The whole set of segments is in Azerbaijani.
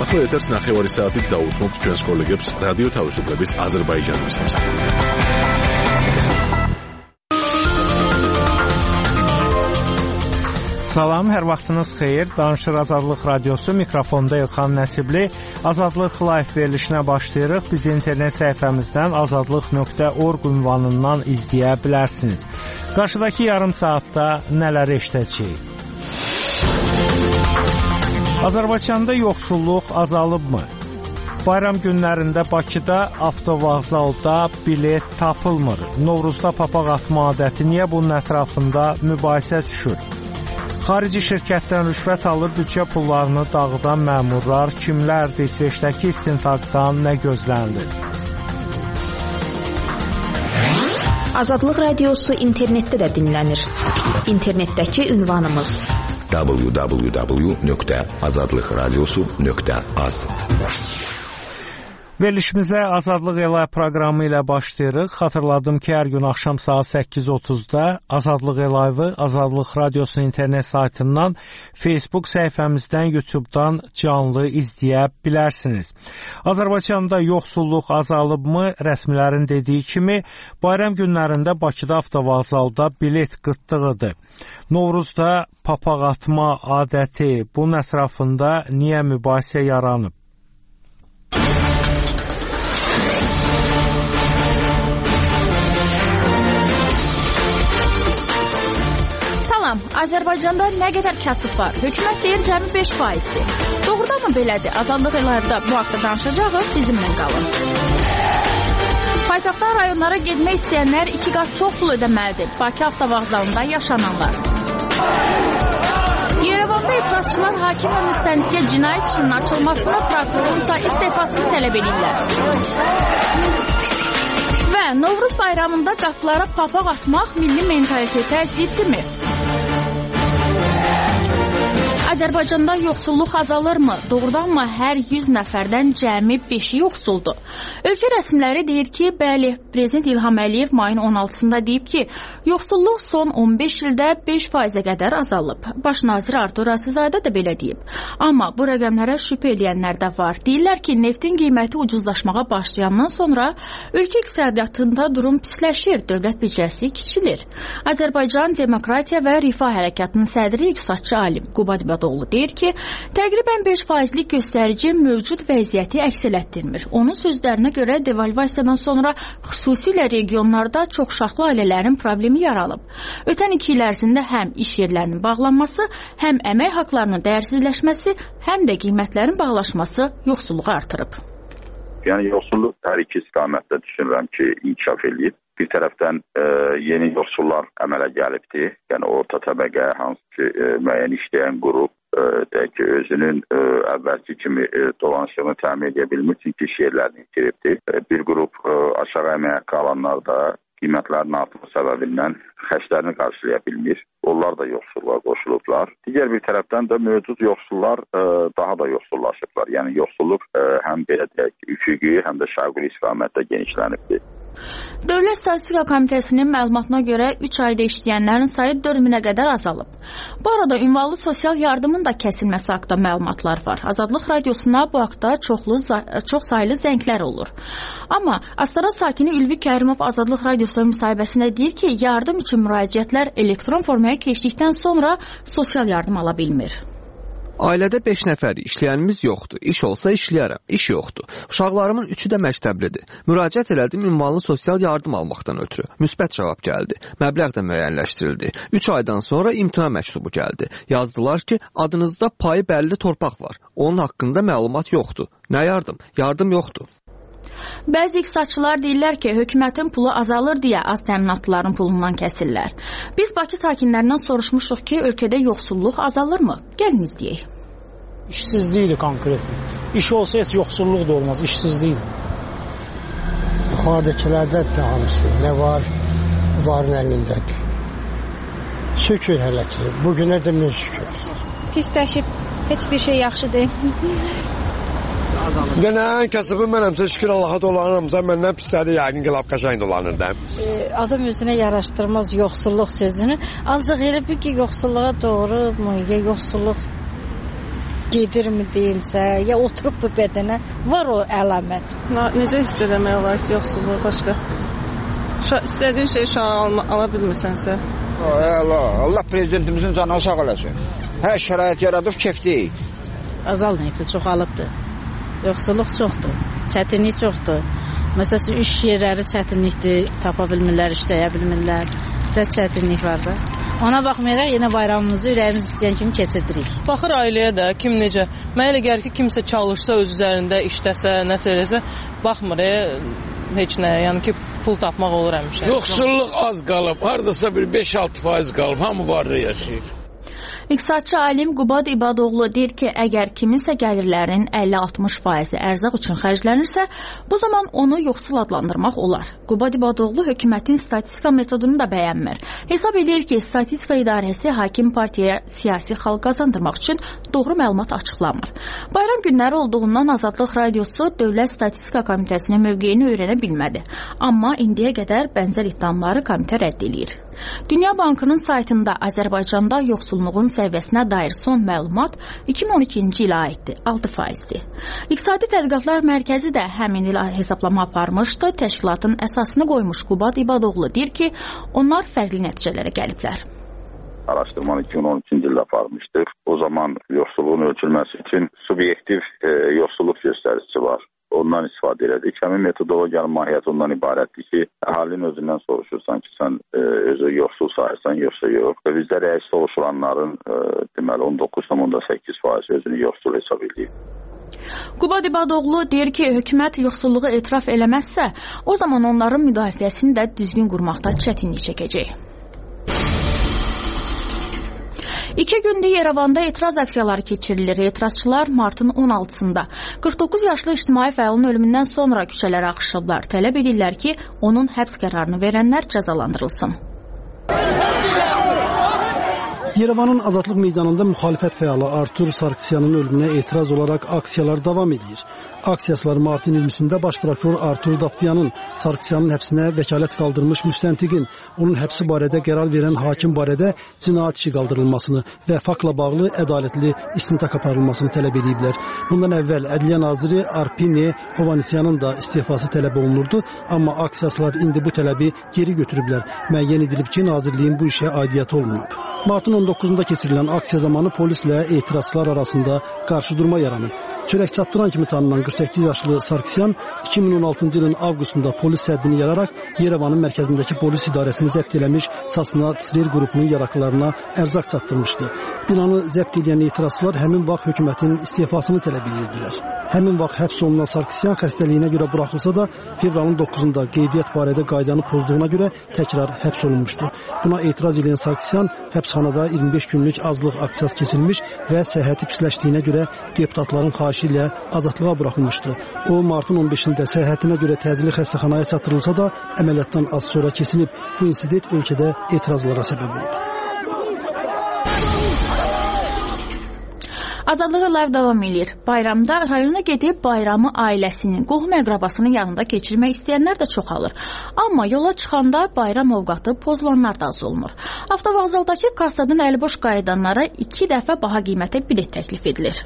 ახლა ეთერს 9 საათით დაუთმობთ ჩვენს კოლეგებს რადიო თავისუფლების აზერბაიჯანის სამსახურიდან. Salam, hər vaxtınız xeyir. Danışır Azadlıq Radiosu, mikrofonda İlxan Nəsibli. Azadlıq Live verilişinə başlayırıq. Bizi internet səhifəmizdən azadlıq.org ünvanından izləyə bilərsiniz. Qarşıdakı yarım saatda nələr eşidəcəyik? Azərbaycanda yoxsulluq azalıbmı? Bayram günlərində Bakıda avtovağzalda bilet tapılmır. Novruzda papaq atma adəti niyə bunun ətrafında mübahisə düşür? Xarici şirkətdən rüşvət alır, büdcə pullarını dağıdan məmurlar kimlərdir? İsveçdəki istintaqdan nə gözlənilir? Azadlıq Radiosu internetdə də dinlənir. İnternetdəki ünvanımız www.azadlıqradiosu.az. Verilişimizə Azadlıq Elay proqramı ilə başlayırıq. Xatırladım ki, hər gün axşam saat 8:30-da Azadlıq Elayı Azadlıq Radiosu internet saytından, Facebook səhifəmizdən, YouTube-dan canlı izləyə bilərsiniz. Azərbaycanda yoxsulluq azalıbmı? Rəsmilərin dediyi kimi, bayram günlərində Bakıda avtovağzalda bilet qıtlığıdır. Novruzda papaq atma adəti bunun ətrafında niyə mübahisə yaranıb? Azərbaycanda nə qədər kasıb var? Hökumət deyir cəmi 5%-dir. Doğrudan mı belədir? Azadlıq Elayı'da bu haqda danışacağıq, bizimlə qalın. Paytaxtdan rayonlara getmək istəyənlər 2 qat çox pul ödəməlidir. Bakı avtovağzalında yaşananlar. Yerevanda etirazçılar hakim və müstəntiqə cinayət işinin açılmasını, prokurorunsa istefasını tələb edirlər. Və Novruz bayramında qapılara papaq atmaq milli mentalitetə ziddirmi? Azərbaycanda yoxsulluq azalırmı? Doğrudanmı hər 100 nəfərdən cəmi 5-i yoxsuldur? Ölkə rəsmiləri deyir ki, bəli, Prezident İlham Əliyev mayın 16-sında deyib ki, yoxsulluq son 15 ildə 5%-ə qədər azalıb. Baş nazir Artur Asizadə də belə deyib. Amma bu rəqəmlərə şübhə eləyənlər də var. Deyirlər ki, neftin qiyməti ucuzlaşmağa başlayandan sonra ölkə iqtisadiyyatında durum pisləşir, dövlət büdcəsi kiçilir. Azərbaycan Demokratiya və Rifah Hərəkatının sədri iqtisadçı alim Qubadibə deyir ki, təqribən 5%lik göstərici mövcud vəziyyəti əks elətdirmir. Onun sözlərinə görə devalvasiyadan sonra xüsusilə regionlarda çoxuşaqlı ailələrin problemi yaralıb. Ötən 2 il ərzində həm iş yerlərinin bağlanması, həm əmək haqlarının dəyərsizləşməsi, həm də qiymətlərin bağlaşması yoxsulluğu artırıb. Yəni yoxsulluq hər iki istiqamətdə düşünürəm ki, inkişaf eləyib. Bir tərəfdən yeni yoxsullar əmələ gəlibdir. Yəni orta təbəqə, hansı ki, müəyyən işləyən qrup ki, özünün əvvəlki kimi dolanışığını təmin edə bilmir, çünki iş yerlərini itiribdir. Bir qrup aşağı əmək haqqı alanlar da qiymətlərin artması səbəbindən xərclərini qarşılaya bilmir. Onlar da yoxsulluğa qoşulublar. Digər bir tərəfdən də mövcud yoxsullar daha da yoxsullaşıblar. Yəni yoxsulluq həm belə deyək, üfüqi, həm də şərqi istiqamətdə genişlənibdir. Dövlət Statistika Komitəsinin məlumatına görə 3 ayda işləyənlərin sayı 4000-ə qədər azalıb. Bu arada ünvanlı sosial yardımın da kəsilməsi haqqında məlumatlar var. Azadlıq Radiosuna bu haqda çox saylı zənglər olur. Amma Astara sakini Ülvi Kərimov Azadlıq Radiosu müsahibəsində deyir ki, yardım üçün müraciətlər elektron formaya keçdikdən sonra sosial yardım ala bilmir. Ailədə 5 nəfər işləyənimiz yoxdur. İş olsa işləyərəm, iş yoxdur. Uşaqlarımın 3-ü də məktəblidir. Müraciət elədim ünvanlı sosial yardım almaqdan ötürü. Müsbət cavab gəldi. Məbləğ də müəyyənləşdirildi. 3 aydan sonra imtina məktubu gəldi. Yazdılar ki, adınızda payı bəlli torpaq var. Onun haqqında məlumat yoxdur. Nə yardım? Yardım yoxdur. Bəzi iqtisadçılar deyirlər ki, hökumətin pulu azalır deyə az təminatlıların pulundan kəsirlər. Biz Bakı sakinlərindən soruşmuşuq ki, ölkədə yoxsulluq azalırmı? Gəlin izləyək. İşsizlikdir konkret. İş olsa heç yoxsulluq da olmaz, işsizlikdir. Yuxarıdakilərdə dağılmışdır. Nə var? Bunların əlindədir. Şükür hələ ki, bugünə də min şükür. Pisləşib, heç bir şey yaxşı deyil. Yenə ən kasıbı mənəmsə, şükür Allaha dolanırımsa, məndən pislədi, yəqin qılab qəşəng dolanırdı. Adam özünə yaraşdırmaz yoxsulluq sözünü. Ancaq elə bir ki, yoxsulluğa doğru mu, yoxsulluq gedirmi deyimsə, ya oturub bu bədənə var o əlamət. Necə hiss eləmək olar ki, yoxsulluq başqa? İstədiyin şey şu an ala bilmirsənsə? Allah prezidentimizin canına sağ olasın. Hər şərait yaradıb kefdik. Azalmayıbdır, çoxalıbdır. Yoxsulluq çoxdur, çətinlik çoxdur. Məsələn, iş yerləri çətinlikdir, tapa bilmirlər, işləyə bilmirlər. Biraz çətinlik var da. Ona baxmayaraq yenə bayramımızı ürəyimiz istəyən kimi keçirdirik. Baxır ailəyə də, kim necə. Mənə elə gəlir ki, kimsə çalışsa öz üzərində, işləsə, nəsə eləsə, baxmır heç nəyə. Yəni ki, pul tapmaq olur həmişə. Yoxsulluq az qalıb, hardasa bir 5-6% qalıb, hamı varlı yaşayır. İqtisadçı alim Qubad İbadoğlu deyir ki, əgər kiminsə gəlirlərinin 50-60% ərzaq üçün xərclənirsə, bu zaman onu yoxsul adlandırmaq olar. Qubad İbadoğlu hökumətin statistika metodunu da bəyənmir. Hesab edir ki, statistika idarəsi hakim partiyaya siyasi xalq qazandırmaq üçün doğru məlumat açıqlamır. Bayram günləri olduğundan Azadlıq Radiosu Dövlət Statistika Komitəsinin mövqeyini öyrənə bilmədi. Amma indiyə qədər bənzər iddiaları komitə rədd edir. Dünya Bankının saytında Azərbaycanda yoxsulluğun səviyyəsinə dair son məlumat 2012-ci ilə aiddir, 6%-dir. İqtisadi Tədqiqatlar Mərkəzi də həmin il hesablama aparmışdı. Təşkilatın əsasını qoymuş Qubad İbadoğlu deyir ki, onlar fərqli nəticələrə gəliblər. Araşdırmanı 2012-ci ildə aparmışdır. O zaman yoxsulluğun ölçülməsi üçün subyektiv yoxsulluq göstəricisi var. Ondan istifadə elədik. Həmin metodologiyanın mahiyyəti ondan ibarətdir ki, əhalinin özündən soruşursan ki, sən özü yoxsul sayırsan, yoxsa yox. Və bizdə rəis soruşulanların deməli 19,8% özünü yoxsul hesab edir. Qubad İbadoğlu deyir ki, hökumət yoxsulluğu etiraf eləməzsə, o zaman onların müdafiəsini də düzgün qurmaqda çətinlik çəkəcək. 2 gündür Yerevanda etiraz aksiyaları keçirilir. Etirazçılar martın 16-sında 49 yaşlı ictimai fəalın ölümündən sonra küçələrə axışıblar. Tələb edirlər ki, onun həbs qərarını verənlər cəzalandırılsın. Yerevanın Azadlıq meydanında müxalifət fəalı Artur Sarkisyanın ölümünə etiraz olaraq aksiyalar davam edir. Aksiyaçılar martın 20-sində baş prokuror Artur Davtyanın Sarkisyanın həbsinə vəkalət qaldırmış müstəntiqin, onun həbsi barədə qərar verən hakim barədə cinayət işi qaldırılmasını və faktla bağlı ədalətli istintaq aparılmasını tələb ediblər. Bundan əvvəl Ədliyyə naziri Arpini Hovanesyanın da istifası tələb olunurdu, amma aksiyaçılar indi bu tələbi geri götürüblər. Müəyyən edilib ki, nazirliyin bu işə aidiyyəti olmayıb. Martın 19-da keçirilən aksiya zamanı polislə etirazçılar arasında qarşıdurma yaranıb. Çörək çatdıran kimi tanınan 48 yaşlı Sarkisyan 2016-cı ilin avqustunda polis səddini yararaq Yerevanın mərkəzindəki polis idarəsini zəbt eləmiş Sasna Tsver qrupunun yaraqlarına ərzaq çatdırmışdı. Binanı zəbt edən etirazçılar həmin vaxt hökumətin istifasını tələb edirdilər. Həmin vaxt həbs olunan Sarkisyan xəstəliyinə görə buraxılsa da fevralın 9-da qeydiyyat barədə qaydanı pozduğuna görə təkrar həbs olunmuşdu. Buna etiraz edən Sarkisyan həbsxanada 25 günlük azlıq aksiyası keçirilmiş və səhhəti pisləşdiyinə görə deputatların xahişi ilə azadlığa buraxılmışdı. O, martın 15-də səhhətinə görə təcili xəstəxanaya çatdırılsa da əməliyyatdan az sonra kesilib. Bu insident ölkədə etirazlara səbəb oldu. Azadlıq Live davam edir. Bayramda rayona gedib bayramı ailəsinin, qohum-əqrabasının yanında keçirmək istəyənlər də çoxalır. Amma yola çıxanda bayram ovqatı pozulanlar da az olmur. Avtovağzaldakı kassadan əliboş qayıdanlara 2 dəfə baha qiymətə bilet təklif edilir.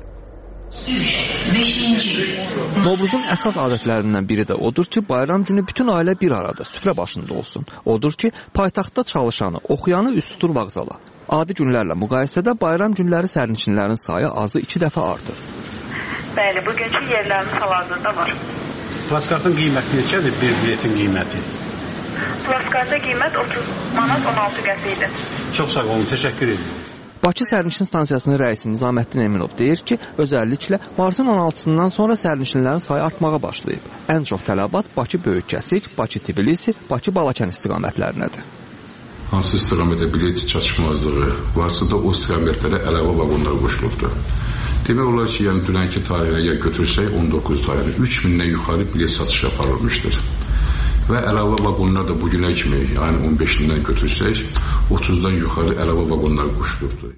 Novruzun əsas adətlərindən biri də odur ki, bayram günü bütün ailə bir arada, süfrə başında olsun. Odur ki, paytaxtda çalışanı, oxuyanı üst tutur vağzala. Adi günlərlə müqayisədə bayram günləri sərnişinlərin sayı azı 2 dəfə artır. Bəli, bugünkü yerlərimiz hal-hazırda var. Plaskartın qiyməti neçədir, bir biletin qiyməti? Plaskarta qiymət 30 manat 16 qəpikdir. Çox sağ olun, təşəkkür edirəm. Bakı sərnişin stansiyasının rəisi Nizaməddin Eminov deyir ki, özəlliklə martın 16-sından sonra sərnişinlərin sayı artmağa başlayıb. Ən çox tələbat Bakı Böyükkəsik, Bakı Tbilisi, Bakı Balakən istiqamətlərinədir. Hansı istiqamətə bilet çatışmazlığı varsa da o istiqamətlərə əlavə vaqonlar qoşulubdur. Demək olar ki, yəni dünənki tarixə götürsək 19 tarixə 3000-dən yuxarı bilet satışı aparılmışdır. Və əlavə vaqonlar da bugünə kimi, yəni 15-dən götürsək 30-dan yuxarı əlavə vaqonlar qoşulubdur.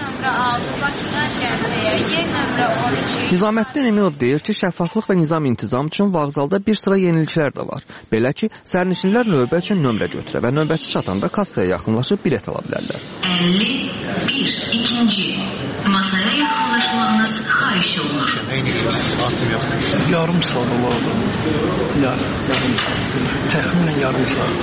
Nizaməddin Eminov deyir ki, şəffaflıq və nizam intizam üçün vağzalda bir sıra yeniliklər də var. Belə ki, sərnişinlər növbə üçün nömrə götürə və növbəsi çatanda kassaya yaxınlaşıb bilet ala bilərlər. 51. İkinci masaya yaxınlaşmağınız Yarım saat olardı. Təxminən yarım saat.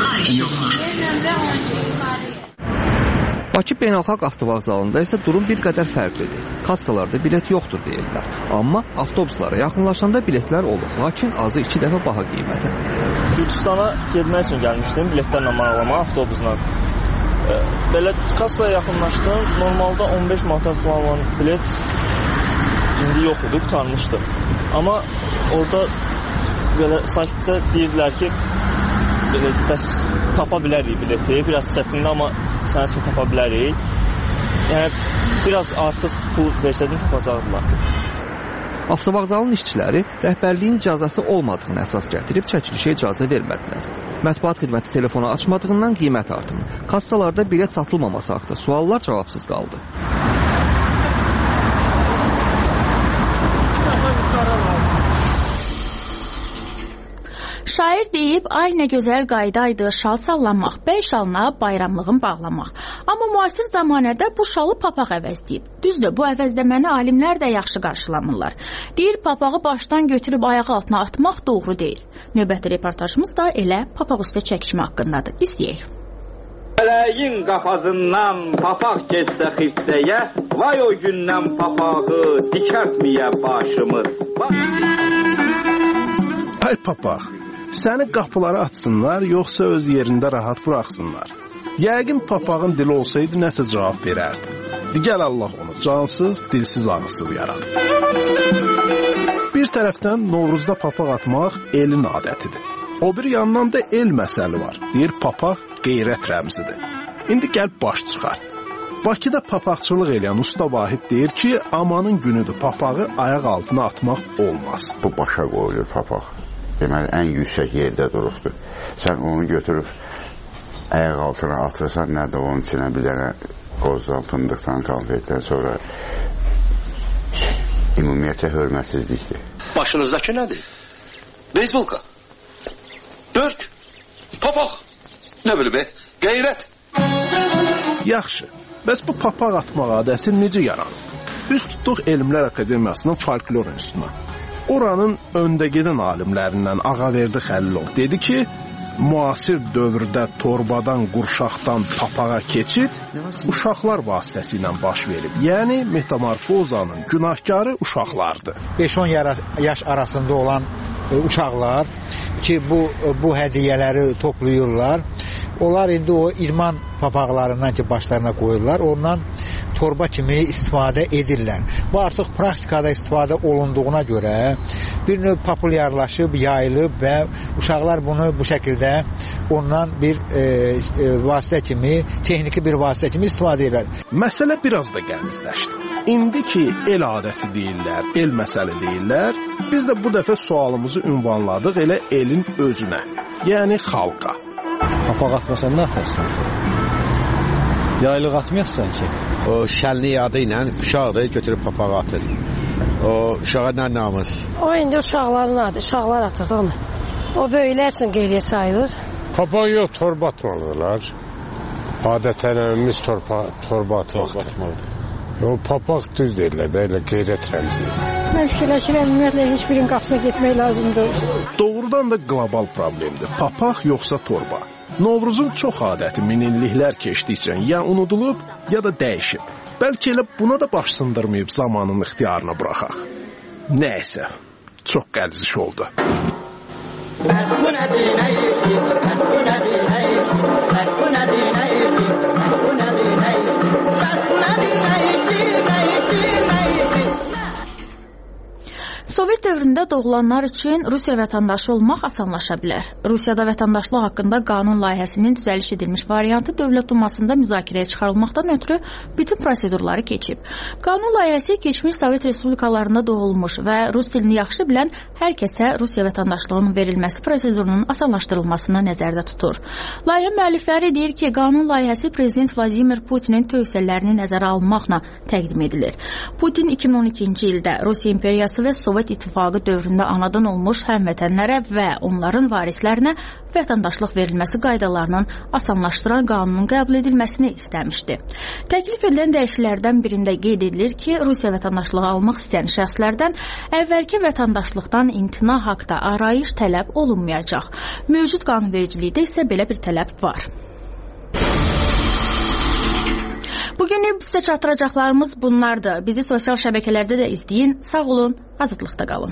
Bakı Beynəlxalq Avtovağzalında isə durum bir qədər fərqlidir. Kassalarda bilet yoxdur deyirlər. Amma avtobuslara yaxınlaşanda biletlər olur. Lakin azı 2 dəfə baha qiymətə. Gürcüstana getmək üçün gəlmişdim, biletlərlə maraqlama avtobusla. Belə kassaya yaxınlaşdım. Normalda 15 manata falan olan bilet indi yox idi, qutarmışdı. Amma orada belə sakitcə deyirdilər ki, belə bəs tapa bilərik bileti. Biraz çətindir, amma sənə üçün tapa bilərik. Yəni, biraz artıq pul versədin tapacaqdılar. Avtovağzalın işçiləri rəhbərliyin icazəsi olmadığını əsas gətirib çəkilişə icazə vermədilər. Mətbuat xidməti telefonu açmadığından qiymət artımı, kassalarda bilet satılmaması haqqında suallar cavabsız qaldı. Şair deyib, ay nə gözəl qaydaydı şal sallanmaq, bəy şalına bayramlığın bağlamaq. Amma müasir zamanədə bu şalı papaq əvəzləyib. Düzdür, bu əvəzləməni alimlər də yaxşı qarşılamırlar. Deyir, papağı başdan götürüb ayaq altına atmaq doğru deyil. Növbəti reportajımız da elə papaq üstə çəkişmə haqqındadır. İzləyək. Mələyin qafazından papaq getsə xirtdəyə, vay o gündən papağı dikərtməyə başımız. Ay papaq, səni qapıları açsınlar, yoxsa öz yerində rahat buraxsınlar. Yəqin papağın dili olsaydı nəsə cavab verərdi. Digər Allah onu cansız, dilsiz, ağızsız yaradı. Bir tərəfdən Novruzda papaq atmaq elin adətidir. O bir yandan da el məsəli var. Deyir, papaq qeyrət rəmzidir. İndi gəl baş çıxar. Bakıda papaqçılıq eləyən usta Vahid deyir ki, amanın günüdür, papağı ayaq altına atmaq olmaz. Bu başa qoyulur papaq. Deməli, ən yüksək yerdə durubdur. Sən onu götürüb ayaq altına atırsan, nədir onun içinə bir dənə qozdan, fındıqdan, konfetdən sonra ümumiyyətə hörmətsizlikdir. Başınızdakı nədir? Beyzbolka, dörk, papaq, nə bilim qeyrət. Yaxşı, bəs bu papaq atmaq adəti necə yaranıb? Üz tutduq Elmlər Akademiyasının folklor institutuna. Oranın öndə gedən alimlərindən Ağaverdi Xəlilov dedi ki, müasir dövrdə torbadan, qurşaqdan papağa keçid uşaqlar vasitəsilə baş verib. Yəni, metamorfozanın günahkarı uşaqlardır. 5-10 yaş arasında olan uşaqlar ki, bu hədiyyələri toplayırlar. Onlar indi o idman papaqlarından ki, başlarına qoyurlar. Ondan torba kimi istifadə edirlər. Bu artıq praktikada istifadə olunduğuna görə bir növ populyarlaşıb, yayılıb və uşaqlar bunu bu şəkildə ondan bir vasitə kimi, texniki bir vasitə kimi istifadə edirlər. Məsələ biraz da qəlizləşdi. İndi ki, el adəti deyirlər, el məsələ deyirlər, biz də bu dəfə sualımızı ünvanladıq elə elin özünə, yəni xalqa. Papaq atmasan nə atarsın? Yaylıq atmayasın ki? O şənlik adı ilə uşaq da götürüb papağı atır. O uşağa nə namus? O indi uşaqların adı, uşaqlar atır onu. O böyüklər üçün qeyriyə sayılır. Papaq yox, torba atmalıdırlar. Adətənimiz torba atmaqdır. O papaq düz deyirlər də, elə qeyrət rəmzidir. Mən fikirləşirəm, ümumiyyətlə heç birinin qapısına getmək lazımdır. Doğrudan da qlobal problemdir. Papaq yoxsa torba. Novruzun çox adəti minilliklər keçdikcə ya unudulub, ya da dəyişib. Bəlkə elə buna da baş sındırmayıb zamanın ixtiyarına buraxaq. Nəysə, çox qəlziş oldu. Sovet dövründə doğulanlar üçün Rusiya vətəndaşı olmaq asanlaşa bilər. Rusiyada vətəndaşlıq haqqında qanun layihəsinin düzəliş edilmiş variantı Dövlət Dumasında müzakirəyə çıxarılmaqdan ötürü bütün prosedurları keçib. Qanun layihəsi keçmiş Sovet respublikalarında doğulmuş və rus dilini yaxşı bilən hər kəsə Rusiya vətəndaşlığının verilməsi prosedurunun asanlaşdırılmasını nəzərdə tutur. Layihə müəllifləri deyir ki, qanun layihəsi Prezident Vladimir Putinin tövsiyələrini nəzərə almaqla təqdim edilir. Putin 2012-ci ildə Rusiya imperiyası və Sovet İttifaqı ittifaqı dövründə anadan olmuş həmvətənlərə və onların varislərinə vətəndaşlıq verilməsi qaydalarının asanlaşdıran qanunun qəbul edilməsini istəmişdi. Təklif edilən dəyişikliklərdən birində qeyd edilir ki, Rusiya vətəndaşlığı almaq istəyən şəxslərdən əvvəlki vətəndaşlıqdan imtina haqda arayış tələb olunmayacaq. Mövcud qanunvericilikdə isə belə bir tələb var. Bugünlük bizə çatdıracaqlarımız bunlardır. Bizi sosial şəbəkələrdə də izləyin. Sağ olun, azadlıqda qalın.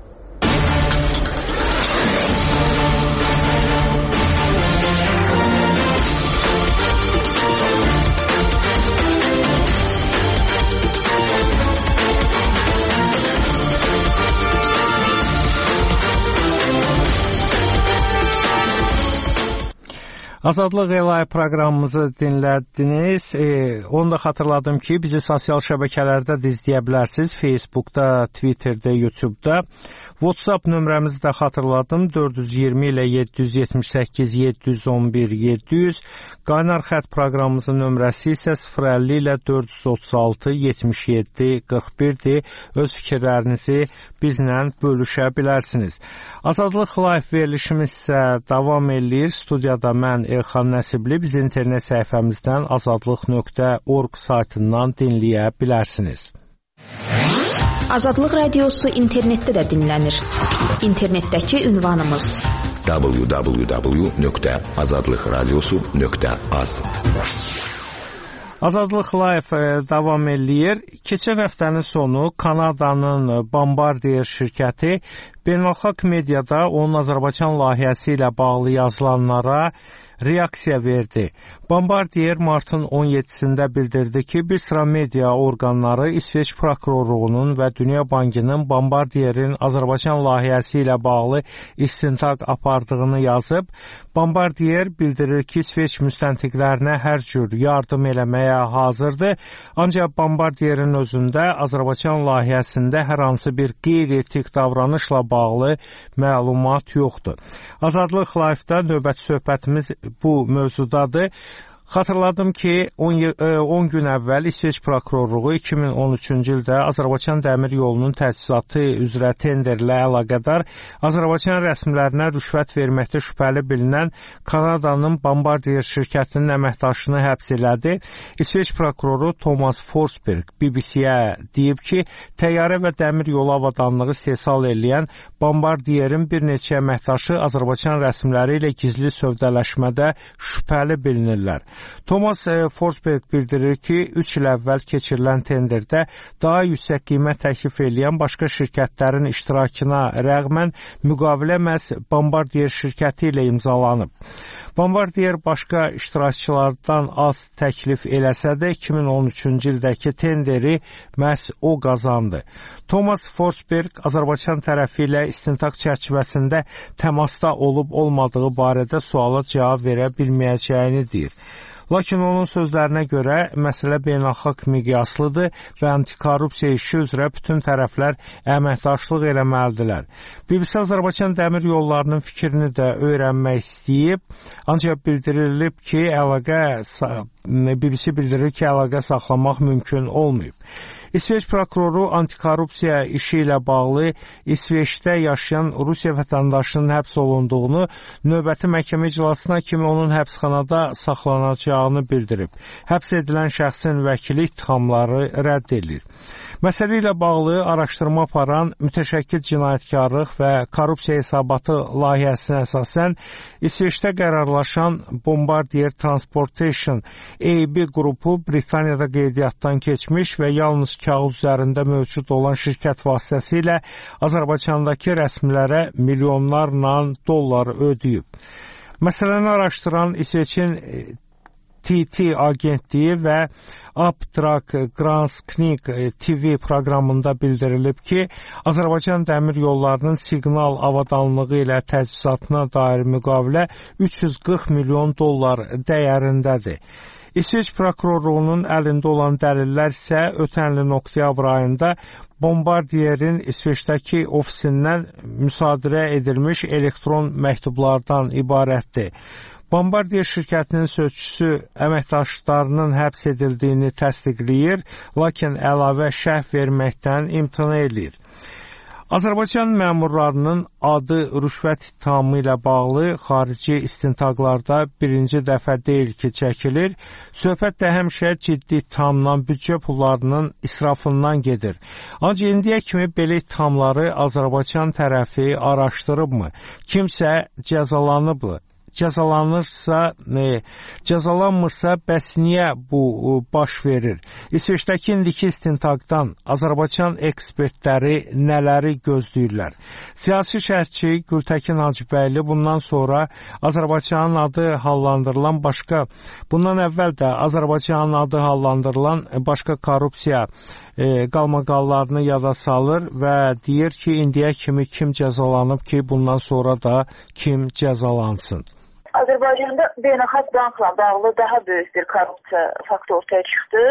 Azadlıq Elay proqramımızı dinlədiniz. Onu da xatırladım ki, bizi sosial şəbəkələrdə də izləyə bilərsiniz. Facebookda, Twitterdə, YouTube'da. WhatsApp nömrəmizi də xatırladım. 420 ilə 778 711 700. Qaynar xətt proqramımızın nömrəsi isə 050 ilə 436 77 41-dir. Öz fikirlərinizi bizlə bölüşə bilərsiniz. Azadlıq Live verilişimiz isə davam edir. Studiyada mən Elxan Nəsibli. Biz internet səhifəmizdən azadlıq.org saytından dinləyə bilərsiniz. Azadlıq Radiosu internetdə də dinlənir. İnternetdəki ünvanımız www.azadlıqradiosu.az. Azadlıq Live davam edir. Keçən həftənin sonu Kanadanın Bombardier şirkəti beynəlxalq mediada onun Azərbaycan layihəsi ilə bağlı yazılanlara reaksiya verdi. Bombardier martın 17-sində bildirdi ki, bir sıra media orqanları İsveç prokurorluğunun və Dünya Bankının Bombardierin Azərbaycan layihəsi ilə bağlı istintaq apardığını yazıb. Bombardier bildirir ki, İsveç müstəntiqlərinə hər cür yardım eləməyə hazırdır. Ancaq Bombardierin özündə Azərbaycan layihəsində hər hansı bir qeyri-etik davranışla bağlı məlumat yoxdur. Azadlıq Live-da növbəti söhbətimiz bu mövzudadır. Xatırladım ki, 10 gün əvvəl İsveç prokurorluğu 2013-cü ildə Azərbaycan dəmir yolunun təchizatı üzrə tenderlə əlaqədar Azərbaycan rəsmilərinə rüşvət verməkdə şübhəli bilinən Kanadanın Bombardier şirkətinin əməkdaşını həbs elədi. İsveç prokuroru Thomas Forsberg BBC-yə deyib ki, təyyarə və dəmir yolu avadanlığı istehsal eləyən Bombardierin bir neçə əməkdaşı Azərbaycan rəsmiləri ilə gizli sövdələşmədə şübhəli bilinirlər. Thomas Forsberg bildirir ki, 3 il əvvəl keçirilən tenderdə daha yüksək qiymət təklif edən başqa şirkətlərin iştirakına rəğmən müqavilə məhz Bombardier şirkəti ilə imzalanıb. Bombardier başqa iştirakçılardan az təklif eləsə də 2013-cü ildəki tenderi məhz o qazandı. Thomas Forsberg Azərbaycan tərəfi ilə istintaq çərçivəsində təmasda olub-olmadığı barədə suala cavab verə bilməyəcəyini deyir. Lakin onun sözlərinə görə məsələ beynəlxalq miqyaslıdır və antikorrupsiya işi üzrə bütün tərəflər əməkdaşlıq eləməlidirlər. BBC Azərbaycan dəmir yollarının fikrini də öyrənmək istəyib, ancaq bildirilib ki, BBC bildirir ki, əlaqə saxlamaq mümkün olmayıb. İsveç prokuroru antikorrupsiya işi ilə bağlı İsveçdə yaşayan Rusiya vətəndaşının həbs olunduğunu, növbəti məhkəmə iclasına kimi onun həbsxanada saxlanacağını bildirib. Həbs edilən şəxsin vəkili ittihamları rədd edir. Məsələ ilə bağlı araşdırma aparan mütəşəkkil cinayətkarlıq və korrupsiya hesabatı layihəsinə əsasən İsveçdə qərarlaşan Bombardier Transportation AB qrupu Britaniyada qeydiyyatdan keçmiş və yalnız kağız üzərində mövcud olan şirkət vasitəsilə Azərbaycandakı rəsmilərə milyonlarla dollar ödəyib. Məsələni araşdıran İsveçin TT agentliyi və Abdrak Granskning TV proqramında bildirilib ki, Azərbaycan dəmir yollarının siqnal avadanlığı ilə təchizatına dair müqavilə 340 milyon dollar dəyərindədir. İsveç prokurorluğunun əlində olan dəlillər isə ötən ilin oktyabr ayında Bombardierin İsveçdəki ofisindən müsadirə edilmiş elektron məktublardan ibarətdir. Bombardier şirkətinin sözçüsü əməkdaşlarının həbs edildiyini təsdiqləyir, lakin əlavə şərh verməkdən imtina edir. Azərbaycan məmurlarının adı rüşvət ittihamı ilə bağlı xarici istintaqlarda birinci dəfə deyil ki, çəkilir. Söhbət də həmişə ciddi ittihamdan, büdcə pullarının israfından gedir. Ancaq indiyə kimi belə ittihamları Azərbaycan tərəfi araşdırıbmı? Kimsə cəzalanıbmı? Cəzalanmırsa, bəs niyə bu baş verir? İsveçdəki indiki istintaqdan Azərbaycan ekspertləri nələri gözləyirlər? Siyasi şərhçi Gültəkin Hacıbəyli bundan sonra Azərbaycanın adı hallandırılan bundan əvvəl də Azərbaycanın adı hallandırılan başqa korrupsiya qalmaqallarını yada salır və deyir ki, indiyə kimi kim cəzalanıb ki, bundan sonra da kim cəzalansın? Azərbaycanda beynəlxalq bankla bağlı daha böyük bir korrupsiya faktı ortaya çıxdı.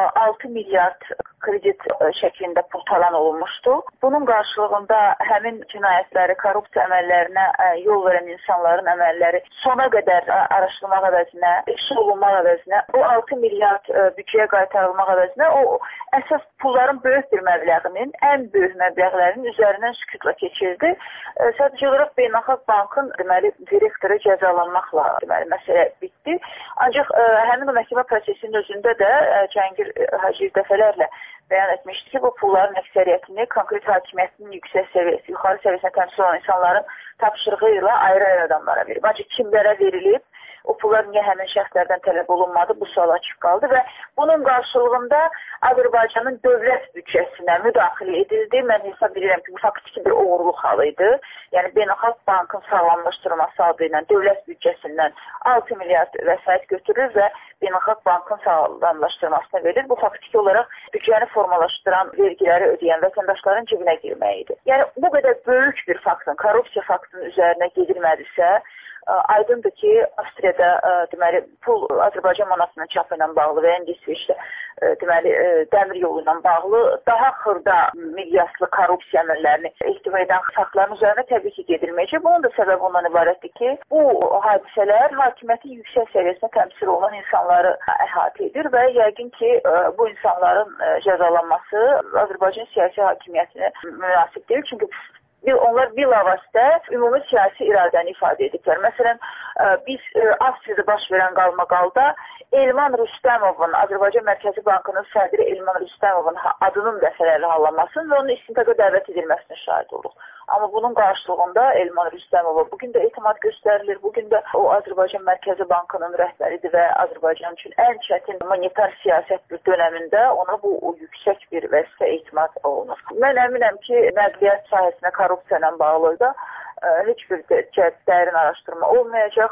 6 milyard kredit şəklində pul talan olunmuşdu. Bunun qarşılığında həmin cinayətləri, korrupsiya əməllərinə yol verən insanların əməlləri sona qədər araşdırmaq əvəzinə, işi olunmaq əvəzinə, o 6 milyard büdcəyə qaytarılmaq əvəzinə o əsas pulların böyük bir məbləğinin, ən böyük məbləğlərinin üzərindən sükutla keçirdi. Sadəcə olaraq beynəlxalq bankın deməli direktoru cəzalanmaqla deməli məsələ bitdi. Ancaq həmin o məhkəmə prosesinin özündə də Cəngir Hacıyev dəfələrlə bəyan etmişdi ki, bu pulların əksəriyyətini konkret hakimiyyətinin yüksək səviyyəsi, yuxarı səviyyəsində təmsil olan insanların tapşırığı ilə ayrı adamlara verilib. Ancaq kimlərə verilib, o pullar niyə həmin şəxslərdən tələb olunmadı, bu sual açıq qaldı və bunun qarşılığında Azərbaycanın dövlət büdcəsinə müdaxilə edildi. Mən hesab edirəm ki, bu faktiki bir oğurluq halı idi. Yəni, Beynəlxalq Bankın sağlamlaşdırılması adı ilə dövlət büdcəsindən 6 milyard vəsait götürülür və Beynəlxalq Bankın sağlamlaşdırılmasına verilir. Bu faktiki olaraq büdcəni formalaşdıran, vergiləri ödəyən vətəndaşların cibinə girməyidir. Yəni, bu qədər böyük bir faktın, korrupsiya faktının üzərinə gedilmədisə, aydındır ki, Avstriyada deməli pul Azərbaycan manatının çapı ilə bağlı və indi İsveçdə deməli dəmir yolu ilə bağlı daha xırda miqyaslı korrupsiya əməllərini ehtiva edən faktların üzərinə təbii ki, gedilməyəcək. Bunun da səbəbi ondan ibarətdir ki, bu hadisələr hakimiyyətin yüksək səviyyəsində təmsil olunan insanları əhatə edir və yəqin ki, bu insanların cəzalanması Azərbaycan siyasi hakimiyyətinə münasib deyil. Çünki onlar bilavasitə ümumi siyasi iradəni ifadə ediblər. Məsələn, biz Avstriyada baş verən qalmaqalda Elman Rüstəmovun, Azərbaycan Mərkəzi Bankının sədri Elman Rüstəmovun adının dəfələrlə hallanmasının və onun istintaqa dəvət edilməsinə şahid olduq. Amma bunun qarşılığında Elman Rüstəmova bugün də etimad göstərilir. Bugün də o Azərbaycan Mərkəzi Bankının rəhbəridir və Azərbaycan üçün ən çətin monetar siyasət bir dönəmində ona bu yüksək bir vəzifə etimad olunur. Mən əminəm ki, nəqliyyat sahəsinə korrupsiya ilə bağlı da heç bir dərin araşdırma olmayacaq.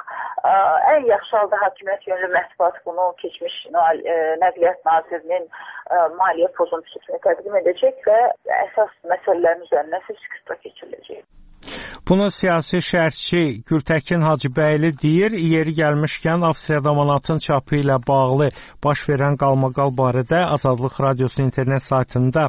Ən yaxşı halda hakimiyyət yönlü mətbuat bunu keçmiş Nəqliyyat Nazirinin maliyyə pozuntusu kimi təqdim edəcək və əsas məsələlərin üzərinə sükutla keçiriləcək. Bunu siyasi şərhçi Gültəkin Hacıbəyli deyir. Yeri gəlmişkən Avstriyada manatın çapı ilə bağlı baş verən qalmaqal barədə Azadlıq Radiosunun internet saytında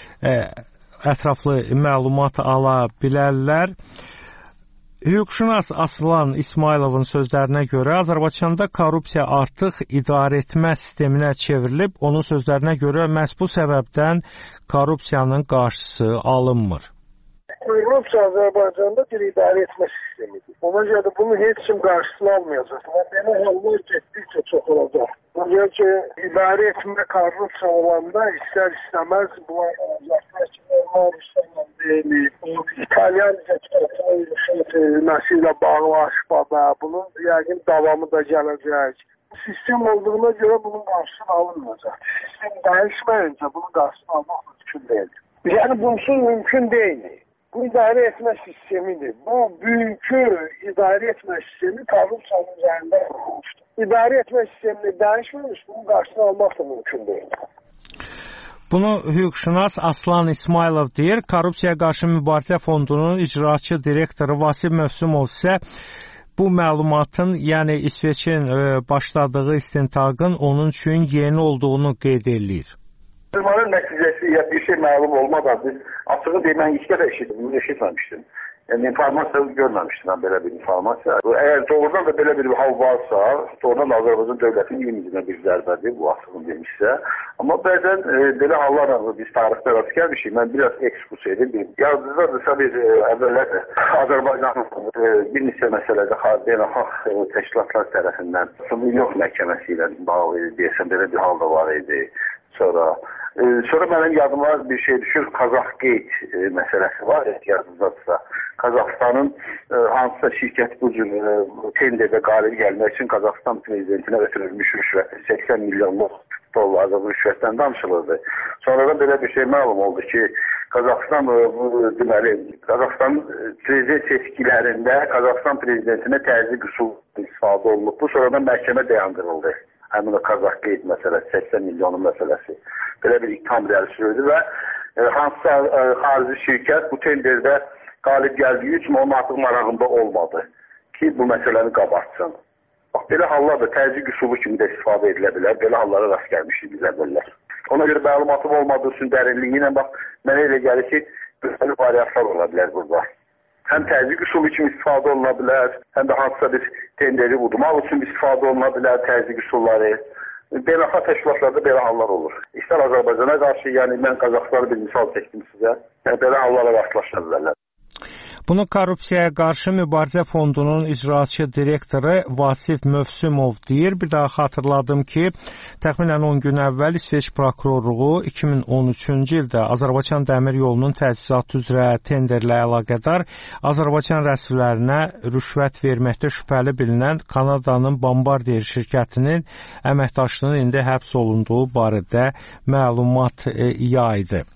ətraflı məlumat ala bilərlər. Hüquqşünas Aslan İsmayılovun sözlərinə görə Azərbaycanda korrupsiya artıq idarəetmə sisteminə çevrilib. Onun sözlərinə görə məhz bu səbəbdən korrupsiyanın qarşısı alınmır. Korrupsiya Azərbaycanda bir idarəetmə sistemidir. Ona görə bunun heç kim qarşısını almayacaq. Belə hallar getdikcə çox olacaq. Ona görə ki, idarəetmə korrupsiya olanda istər-istəməz bunlar olacaqlar ki, normal işlərlə deyil. İtalyan kitabına ilişməsi ilə bağlaşmada, bunun yəqin davamı da gələcək. Sistem olduğuna görə bunun qarşısını alınmayacaq. Sistem dəyişməyincə bunun qarşısını almaq mümkün deyil. Yəni bunsuz mümkün deyil. Bu idarə etmə sistemidir. Bu bugünkü idarə etmə sistemi korrupsiyanın üzərində olmuşdur. İdarə etmə sistemini dəyişməmiş, bunun qarşısını almaq da mümkün deyil. Bunu hüquqşünas Aslan İsmayılov deyir. Korrupsiyaya qarşı mübarizə fondunun icraçı direktoru Vasif Mövsümov isə bu məlumatın, yəni İsveçin başladığı istintaqın onun üçün yeni olduğunu qeyd edir. Bunların nəticəsi ya bir şey məlum olmadan biz açığı deyim, mən ilk dəfə eşitməmişdim. Yəni informasiya görməmişdim mən belə bir informasiya. Əgər doğrudan da belə bir hal varsa, doğrudan da Azərbaycan dövlətinin imacinə bir zərbədir bu açığın demişsə. Amma bəzən belə hallarla biz tarixdə rast gəlmişik. Mən biraz ekskurs edim. Yazıcılarsa bir əvvəllər Azərbaycanın bir neçə məsələdə beynəlxalq təşkilatlar tərəfindən yox məhkəməsi ilə bağlı deyəsən belə bir hal da var idi. Sonra mənim yadıma bir şey düşür, Qazaxgate məsələsi var, yazıcılarsa. Qazaxstanın hansısa şirkət bu cür tenderdə qalib gəlmək üçün Qazaxstan prezidentinə ötürülmüş rüşvət 80 milyonluq dollarlıq rüşvətdən danışılırdı. Sonradan belə bir şey məlum oldu ki, Qazaxstan Qazaxstan prezident seçkilərində Qazaxstan prezidentinə təzyiq üsulu istifadə olunub. Bu sonradan məhkəmə dayandırıldı. Həmin o Qazaxgate məsələsi, 80 milyonun məsələsi. Belə bir ittiham irəli sürüldü və hansısa xarici şirkət bu tenderdə qalib gəldiyi üçün onun artıq marağında olmadı ki, bu məsələni qabartsın. Bax, belə hallar da təzyiq üsulu kimi də istifadə edilə bilər. Belə hallara rast gəlmişik biz əvvəllər. Ona görə məlumatım olmadığı üçün dərinliyi ilə bax, mənə elə gəlir ki, müxtəlif variantlar ola bilər burada. Həm təzyiq üsulu kimi istifadə oluna bilər, həm də hansısa bir tenderi udmaq üçün istifadə oluna bilər təzyiq üsulları. Beynəlxalq təşkilatlarda belə hallar olur. İstər Azərbaycana qarşı, yəni mən Qazaxstanı bir misal çəkdim sizə, yəni belə hallara rastlaşa bilərlər. Bunu Korrupsiyaya Qarşı Mübarizə Fondunun icraçı direktoru Vasif Mövsümov deyir. Bir daha xatırladım ki, təxminən 10 gün əvvəl İsveç prokurorluğu 2013-cü ildə Azərbaycan Dəmir Yolunun təchizatı üzrə tenderlə əlaqədar Azərbaycan rəsmilərinə rüşvət verməkdə şübhəli bilinən Kanadanın Bombardier şirkətinin əməkdaşının indi həbs olunduğu barədə məlumat yaydı.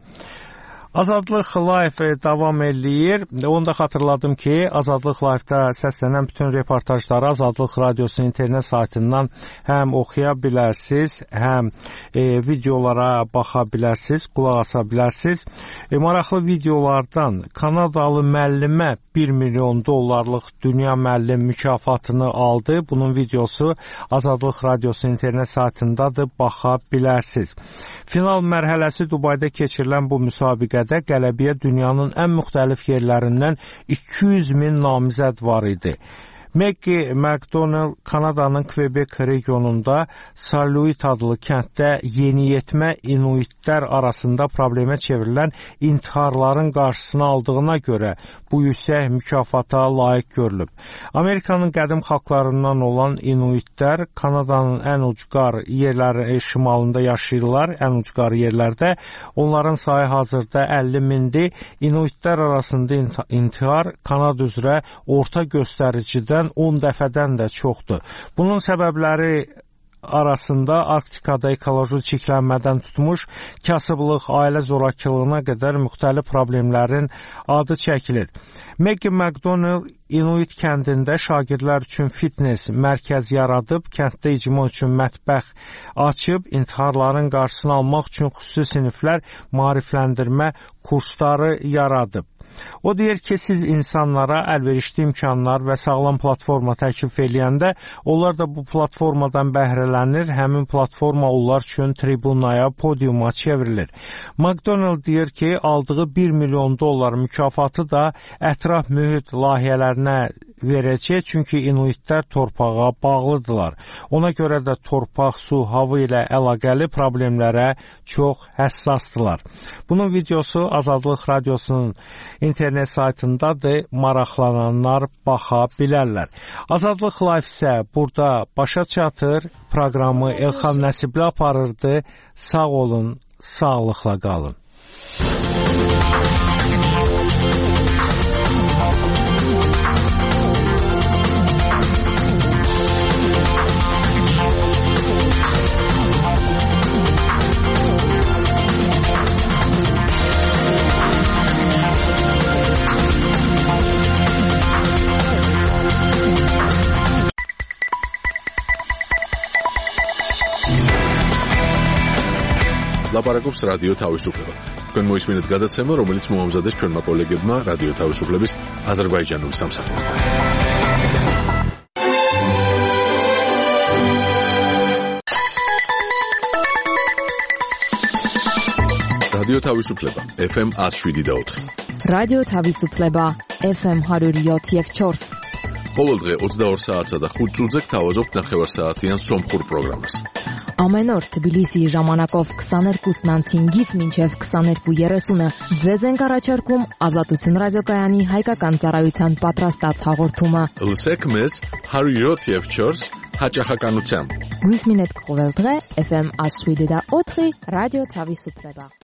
Azadlıq Live davam eləyir. Onu da xatırladım ki, Azadlıq Live-da səslənən bütün reportajları Azadlıq Radiosunun internet saytından həm oxuya bilərsiniz, həm videolara baxa bilərsiniz, qulaq asa bilərsiniz. Maraqlı videolardan Kanadalı müəllimə 1 milyon dollarlıq dünya müəllim mükafatını aldı. Bunun videosu Azadlıq Radiosunun internet saytındadır, baxa bilərsiniz. Final mərhələsi Dubayda keçirilən bu müsabiqədə qələbəyə dünyanın ən müxtəlif yerlərindən 200 min namizəd var idi. Maggie McDonald Kanadanın Quebec regionunda Saluit adlı kənddə yeniyetmə inuitlər arasında problemə çevrilən intiharların qarşısını aldığına görə bu yüksək mükafata layiq görülüb. Amerikanın qədim xalqlarından olan inuitlər Kanadanın ən ucqar yerləri şimalında yaşayırlar, ən ucqar yerlərdə. Onların sayı hazırda 50 mindir. İnuitlər arasında intihar Kanada üzrə orta göstəricidə 10 dəfədən də çoxdur. Bunun səbəbləri arasında Arktikada ekoloji çirklənmədən tutmuş kasıblıq, ailə zorakılığına qədər müxtəlif problemlərin adı çəkilir. Maggie McDonald İnuit kəndində şagirdlər üçün fitness mərkəz yaradıb, kənddə icma üçün mətbəx açıb, intiharların qarşısını almaq üçün xüsusi siniflər, maarifləndirmə kursları yaradıb. O deyir ki, siz insanlara əlverişli imkanlar və sağlam platforma təklif eləyəndə, onlar da bu platformadan bəhrələnir, həmin platforma onlar üçün tribunaya, podiuma çevrilir. McDonald deyir ki, aldığı 1 milyon dollar mükafatı da ətraf mühit layihələrinə verəcək, çünki inuitlər torpağa bağlıdırlar. Ona görə də torpaq, su, hava ilə əlaqəli problemlərə çox həssasdırlar. Bunun videosu Azadlıq Radiosunun internet saytındadır, maraqlananlar baxa bilərlər. Azadlıq Live isə burada başa çatır. Proqramı Elxan Nəsibli aparırdı. Sağ olun, sağlıqla qalın. ლაპარაკობს რადიო თავისუფლება. თქვენ მოისმინეთ გადაცემა, რომელიც მოამზადეს ჩვენმა კოლეგებმა რადიო თავისუფლების აზერბაიჯანული სამსახურიდან. რადიო თავისუფლება FM 107.4. რადიო თავისუფლება FM 107 եւ 4. Ყოველ დღე 22 საათსა და 5 წუთზე გთავაზობთ ნახევარსაათიან სომხურ პროგრამას. Ամեն օր Թբիլիսիի ժամանակով 22:05-ից մինչև 22:30-ը ձեզ ենք առաջարկում Ազատություն ռադիոկայանի հայկական ծառայության պատրաստած հաղորդումը։ Լսեք մեզ 107.4 հաճախականությամբ։ Գույս մինետ կողել დღե FM Aswideda 4 ռադիո Թավիսուպրեբա։